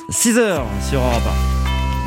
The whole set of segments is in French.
6h sur Europe 1.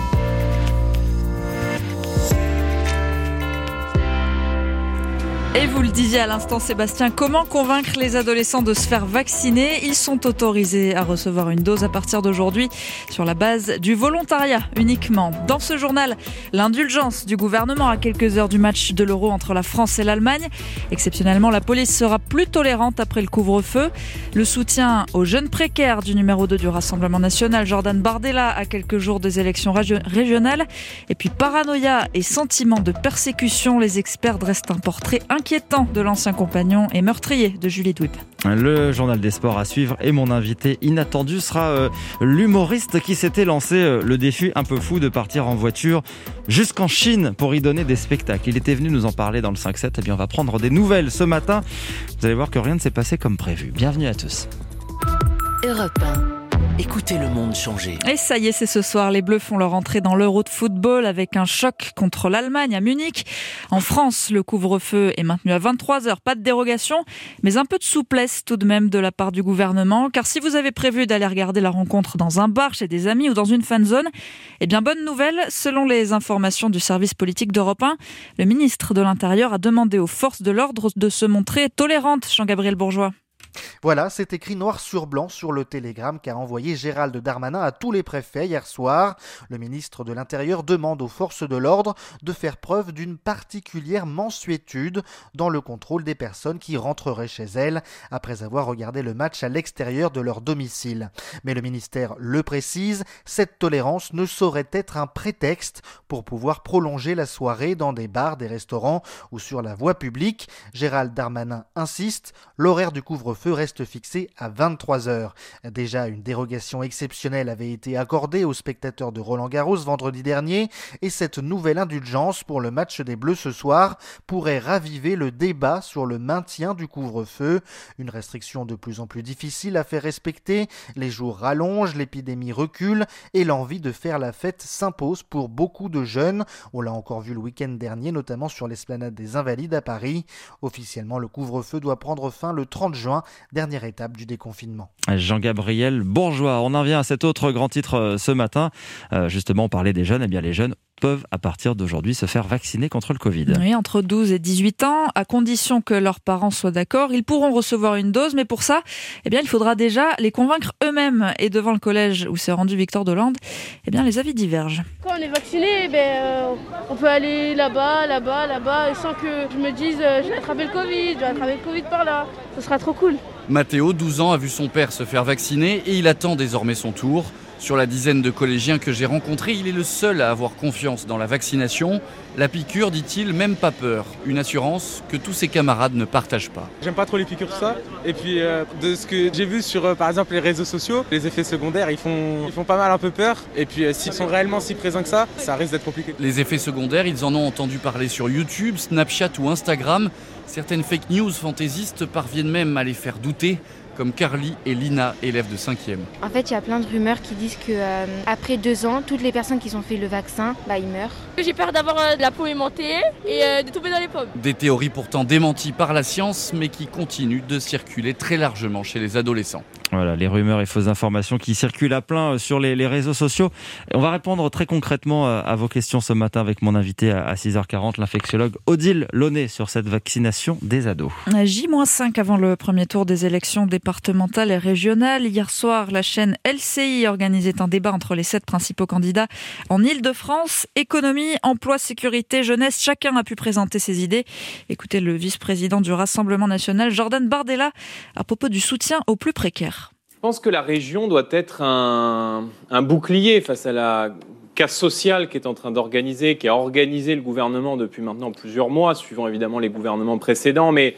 Et vous le disiez à l'instant, Sébastien, comment convaincre les adolescents de se faire vacciner ? Ils sont autorisés à recevoir une dose à partir d'aujourd'hui sur la base du volontariat uniquement. Dans ce journal, l'indulgence du gouvernement à quelques heures du match de l'Euro entre la France et l'Allemagne. Exceptionnellement, la police sera plus tolérante après le couvre-feu. Le soutien aux jeunes précaires du numéro 2 du Rassemblement national, Jordan Bardella, à quelques jours des élections régionales. Et puis paranoïa et sentiment de persécution, les experts dressent un portrait inquiétant de l'ancien compagnon et meurtrier de Julie Douib. Le journal des sports à suivre et mon invité inattendu sera l'humoriste qui s'était lancé le défi un peu fou de partir en voiture jusqu'en Chine pour y donner des spectacles. Il était venu nous en parler dans le 5-7. Eh bien, on va prendre des nouvelles ce matin. Vous allez voir que rien ne s'est passé comme prévu. Bienvenue à tous. Europe 1. Écoutez le monde changer. Et ça y est, c'est ce soir. Les Bleus font leur entrée dans l'Euro de football avec un choc contre l'Allemagne à Munich. En France, le couvre-feu est maintenu à 23h. Pas de dérogation, mais un peu de souplesse tout de même de la part du gouvernement. Car si vous avez prévu d'aller regarder la rencontre dans un bar, chez des amis ou dans une fanzone, eh bien bonne nouvelle, selon les informations du service politique d'Europe 1, le ministre de l'Intérieur a demandé aux forces de l'ordre de se montrer tolérantes. Jean-Gabriel Bourgeois. Voilà, c'est écrit noir sur blanc sur le télégramme qu'a envoyé Gérald Darmanin à tous les préfets hier soir. Le ministre de l'Intérieur demande aux forces de l'ordre de faire preuve d'une particulière mansuétude dans le contrôle des personnes qui rentreraient chez elles après avoir regardé le match à l'extérieur de leur domicile. Mais le ministère le précise, cette tolérance ne saurait être un prétexte pour pouvoir prolonger la soirée dans des bars, des restaurants ou sur la voie publique. Gérald Darmanin insiste, l'horaire du couvre-feu reste fixé à 23h. Déjà, une dérogation exceptionnelle avait été accordée aux spectateurs de Roland-Garros vendredi dernier et cette nouvelle indulgence pour le match des Bleus ce soir pourrait raviver le débat sur le maintien du couvre-feu. Une restriction de plus en plus difficile à faire respecter. Les jours rallongent, l'épidémie recule et l'envie de faire la fête s'impose pour beaucoup de jeunes. On l'a encore vu le week-end dernier, notamment sur l'esplanade des Invalides à Paris. Officiellement, le couvre-feu doit prendre fin le 30 juin. Dernière étape du déconfinement. Jean-Gabriel Bourgeois, on en vient à cet autre grand titre ce matin. Justement, on parlait des jeunes. Eh bien, les jeunes peuvent à partir d'aujourd'hui se faire vacciner contre le Covid. Oui, entre 12 et 18 ans, à condition que leurs parents soient d'accord, ils pourront recevoir une dose, mais pour ça, eh bien, il faudra déjà les convaincre eux-mêmes. Et devant le collège où s'est rendu Victor Delande, eh bien, les avis divergent. Quand on est vacciné, on peut aller là-bas, et sans que je me dise je vais attraper le Covid par là. Ce sera trop cool. Mathéo, 12 ans, a vu son père se faire vacciner et il attend désormais son tour. Sur la dizaine de collégiens que j'ai rencontrés, il est le seul à avoir confiance dans la vaccination. La piqûre, dit-il, même pas peur. Une assurance que tous ses camarades ne partagent pas. J'aime pas trop les piqûres, tout ça. Et puis de ce que j'ai vu sur par exemple les réseaux sociaux, les effets secondaires, ils font pas mal un peu peur. Et puis s'ils sont réellement si présents que ça risque d'être compliqué. Les effets secondaires, ils en ont entendu parler sur YouTube, Snapchat ou Instagram. Certaines fake news fantaisistes parviennent même à les faire douter, comme Carly et Lina, élèves de 5e. En fait, il y a plein de rumeurs qui disent que après 2 ans, toutes les personnes qui ont fait le vaccin, ils meurent. J'ai peur d'avoir de la peau aimantée et de tomber dans les pommes. Des théories pourtant démenties par la science, mais qui continuent de circuler très largement chez les adolescents. Voilà, les rumeurs et fausses informations qui circulent à plein sur les réseaux sociaux. On va répondre très concrètement à vos questions ce matin avec mon invité à 6h40, l'infectiologue Odile Launay sur cette vaccination des ados. J-5 avant le premier tour des élections départementales et régionales. Hier soir, la chaîne LCI organisait un débat entre les 7 principaux candidats en Île-de-France. Économie, emploi, sécurité, jeunesse, chacun a pu présenter ses idées. Écoutez le vice-président du Rassemblement national, Jordan Bardella, à propos du soutien aux plus précaires. Je pense que la région doit être un bouclier face à la casse sociale qui a organisé le gouvernement depuis maintenant plusieurs mois, suivant évidemment les gouvernements précédents. Mais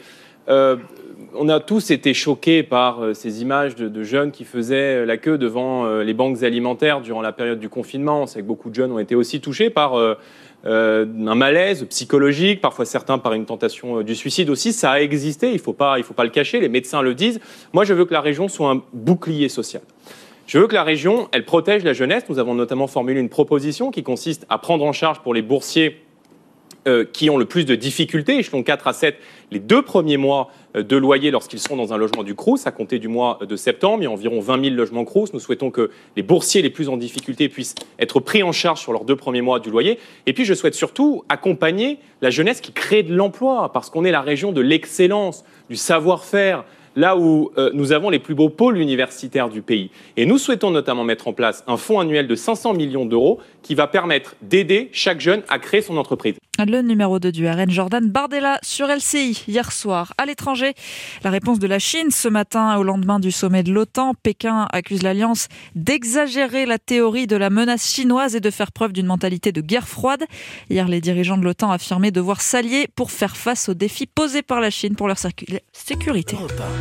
on a tous été choqués par ces images de jeunes qui faisaient la queue devant les banques alimentaires durant la période du confinement. On sait que beaucoup de jeunes ont été aussi touchés par un malaise psychologique, parfois certains par une tentation du suicide aussi. Ça a existé, il faut pas le cacher, les médecins le disent. Moi, je veux que la région soit un bouclier social. Je veux que la région, elle protège la jeunesse. Nous avons notamment formulé une proposition qui consiste à prendre en charge pour les boursiers qui ont le plus de difficultés, échelon 4 à 7, les 2 premiers mois de loyer lorsqu'ils sont dans un logement du Crous, à compter du mois de septembre. Il y a environ 20 000 logements Crous. Nous souhaitons que les boursiers les plus en difficulté puissent être pris en charge sur leurs 2 premiers mois du loyer. Et puis, je souhaite surtout accompagner la jeunesse qui crée de l'emploi, parce qu'on est la région de l'excellence, du savoir-faire, là où nous avons les plus beaux pôles universitaires du pays. Et nous souhaitons notamment mettre en place un fonds annuel de 500 millions d'euros qui va permettre d'aider chaque jeune à créer son entreprise. Le numéro 2 du RN, Jordan Bardella, sur LCI, hier soir. À l'étranger, la réponse de la Chine ce matin au lendemain du sommet de l'OTAN. Pékin accuse l'Alliance d'exagérer la théorie de la menace chinoise et de faire preuve d'une mentalité de guerre froide. Hier, les dirigeants de l'OTAN affirmaient devoir s'allier pour faire face aux défis posés par la Chine pour leur sécurité.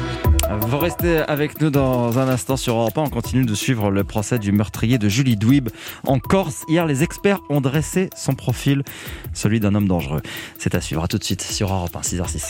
Vous restez avec nous dans un instant sur Europe 1. On continue de suivre le procès du meurtrier de Julie Dwib en Corse. Hier, les experts ont dressé son profil, celui d'un homme dangereux. C'est à suivre. À tout de suite sur Europe 1, 6h06.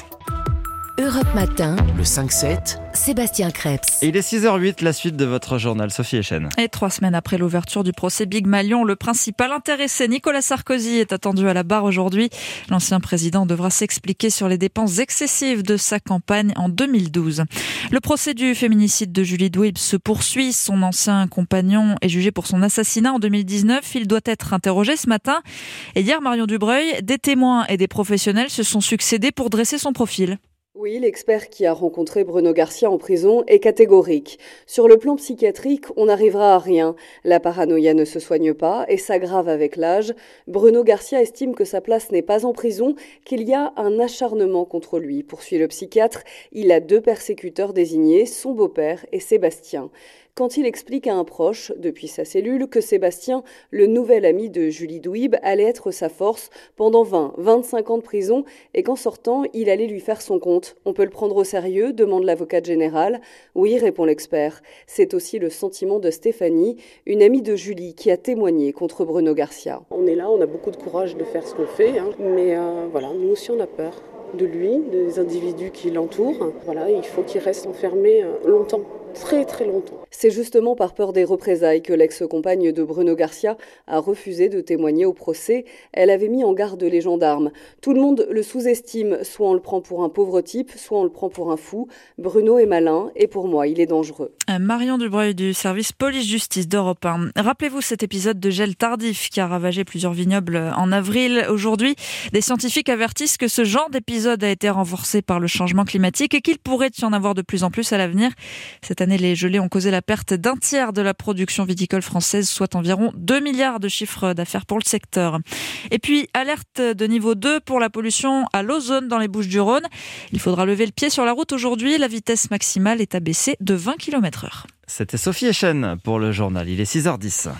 Europe Matin, le 5-7, Sébastien Krebs. Et il est 6h08, la suite de votre journal. Sophie Echen. Et 3 semaines après l'ouverture du procès Big Malion, le principal intéressé, Nicolas Sarkozy, est attendu à la barre aujourd'hui. L'ancien président devra s'expliquer sur les dépenses excessives de sa campagne en 2012. Le procès du féminicide de Julie Dwib se poursuit. Son ancien compagnon est jugé pour son assassinat en 2019. Il doit être interrogé ce matin. Et hier, Marion Dubreuil, des témoins et des professionnels se sont succédés pour dresser son profil. Oui, l'expert qui a rencontré Bruno Garcia en prison est catégorique. Sur le plan psychiatrique, on n'arrivera à rien. La paranoïa ne se soigne pas et s'aggrave avec l'âge. Bruno Garcia estime que sa place n'est pas en prison, qu'il y a un acharnement contre lui. Poursuit le psychiatre, il a 2 persécuteurs désignés, son beau-père et Sébastien. Quand il explique à un proche, depuis sa cellule, que Sébastien, le nouvel ami de Julie Dwib, allait être sa force pendant 20-25 ans de prison et qu'en sortant, il allait lui faire son compte. On peut le prendre au sérieux, demande l'avocate générale. Oui, répond l'expert. C'est aussi le sentiment de Stéphanie, une amie de Julie, qui a témoigné contre Bruno Garcia. On est là, on a beaucoup de courage de faire ce qu'on fait, mais voilà, nous aussi on a peur de lui, des individus qui l'entourent. Voilà, il faut qu'il reste enfermé longtemps. Très très longtemps. C'est justement par peur des représailles que l'ex-compagne de Bruno Garcia a refusé de témoigner au procès. Elle avait mis en garde les gendarmes. Tout le monde le sous-estime, soit on le prend pour un pauvre type, soit on le prend pour un fou. Bruno est malin et pour moi, il est dangereux. Marion Dubreuil du service police-justice d'Europe 1. Rappelez-vous cet épisode de gel tardif qui a ravagé plusieurs vignobles en avril. Aujourd'hui, des scientifiques avertissent que ce genre d'épisode a été renforcé par le changement climatique et qu'il pourrait y en avoir de plus en plus à l'avenir. Cette année, les gelées ont causé la perte d'un tiers de la production viticole française, soit environ 2 milliards de chiffre d'affaires pour le secteur. Et puis, alerte de niveau 2 pour la pollution à l'ozone dans les Bouches-du-Rhône. Il faudra lever le pied sur la route aujourd'hui. La vitesse maximale est abaissée de 20 km/h. C'était Sophie Echen pour le journal. Il est 6h10.